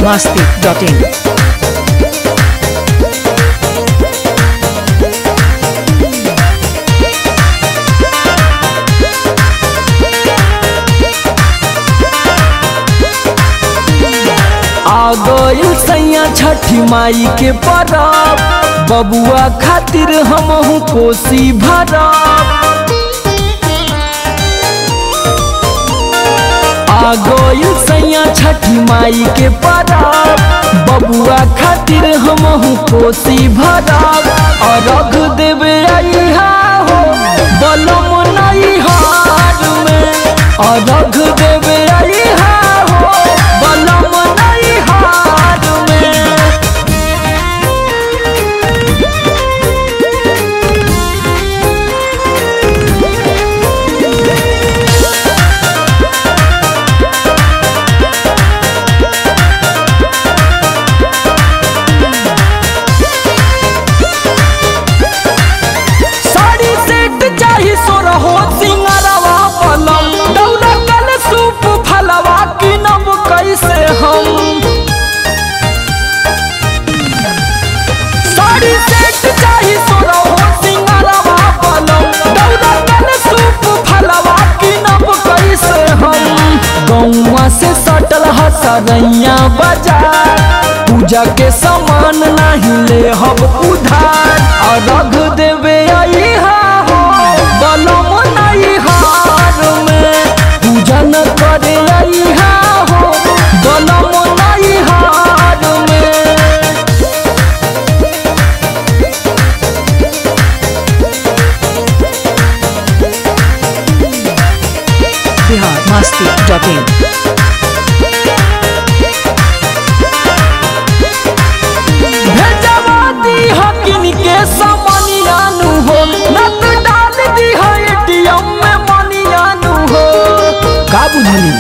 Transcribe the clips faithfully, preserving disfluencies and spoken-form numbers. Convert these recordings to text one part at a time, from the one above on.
masti dot in. आ गइल सैया छठी माई के परब, बबुआ खातिर हमहू कोसी भरब। आ गइल सैया छठी माई के परब, बबुआ खातिर हमहू कोसी भरब। अर्घ देवे आइहा हो बलम नैहर में, अर्घ देवे आइहा हो बलम नैहर में। साड़ी सेट चाही सोरहो सिंगरवा पलम, दौरा कल सूप फलवा किनब कैसे हम। साड़ी सेट चाही सोरहो सिंगरवा पलम, दौरा कल सूप फलवा किनब कैसे हम। गौवा से सटल हसरैया बाजार, पूजा के सामान नहीं ले हब उधार। अर्घ देवे आइहा हो बलम नैहर में, पूजन करे आइहा हो बलम नैहर में। Bihar masti dot in. भेजवा दी हकिन के समनियानु हो, नत डाल दी है एटीएम में मनियानु हो। का बुझली?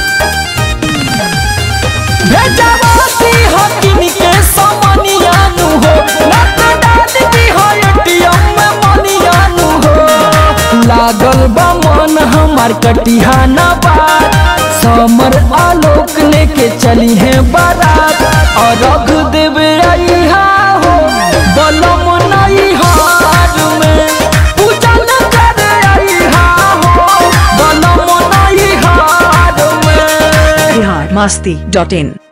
भेजवा दी हकिन के समनियानु हो, नत डाल दी है एटीएम में मनियानु हो। लागल बा मन हमार कटिहा न बात, समर आलोक लेके चली है बारात। अर्घ देवे आइहा हो बलम नैहर में, पूजन करे आइहा हो बलम नैहर में। Bihar masti dot in.